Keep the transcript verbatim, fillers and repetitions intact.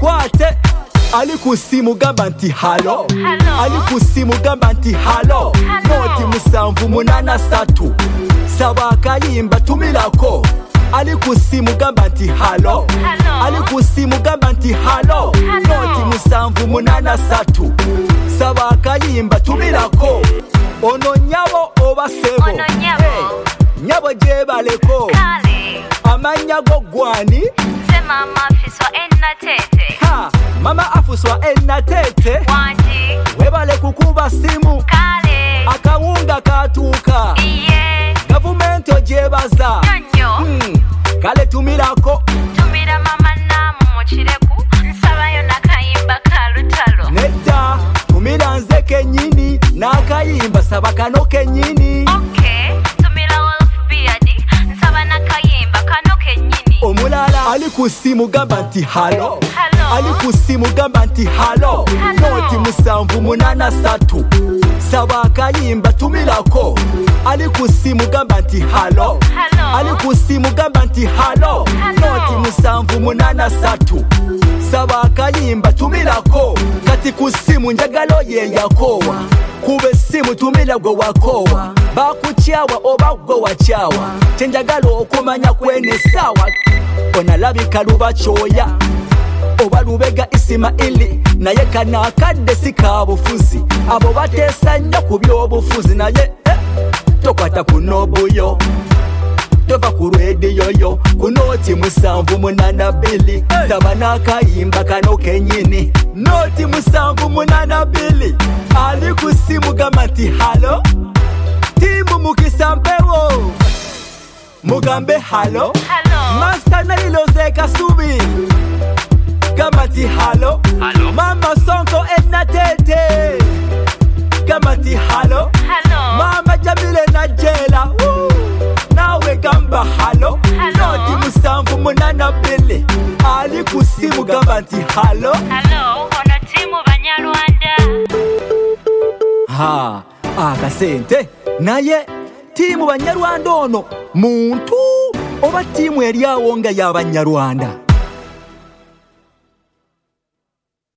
kamukwate ali kusimu gamba nti halo ali kusimu gamba nti halo noti musanvu munana satu saba akayimba tumilako ali kusimu gamba nti halo ali kusimu gamba nti halo noti musanvu munana satu saba akayimba tumilako ono nyabo oba sebo hey, nyabo jebaleko amanya go gwani se mama afiswa enatete ha mama afuswa enatete wanji webale kukuba simu kale akawunga katuka iye gavumenti ojebaza nyonyo hmm. kale tumilako tumira mama namu mochireku nsabayo nakayimba kalutalo nedda tumira nze kenyini nakayimba saba kano kenyini okay tumira wolf beard nsaba nakayimba kano kenyini omulala ali kusimu gamba nti halo Hello. ali kusimu gamba nti halo noti musanvu munana satu saba akayimba tumilako ali kusimu gamba nti halo Hello. ali kusimu gamba nti halo noti musanvu munana satu saba akayimba tumilako kati kusimu njagalo ye yakowa kube simu tumila gwe wakowa bakukyawa oba gwe wakyawa kyenjagalo okumanya kwene sawa onalabika luba kyoya oba lubega Isimaili naye kana akadde sikabufuzi abo bateesa nnyo ku by'obufuzi naye eh, tokwata ku nobuyo tova ku rediyoyo ku noti musanvu munana bili saba n'akayimba kano kenyini noti musanvu munana bili ali kusimu gamba nti halo timu mukisa mpewo mugambe halo Hello. Master Nailoze Kasubi gamba nti halo mama Sonko enatete gamba nti halo Hello. mama Jamile Najela woo. nawe gamba halo Hello. noti musanvu munana bili ali kusimu gamba nti halo Hello, ono timu Banyarwanda. ha akasente naye timu Banyarwanda ono muntu oba timu eri awo nga y'Abanyarwanda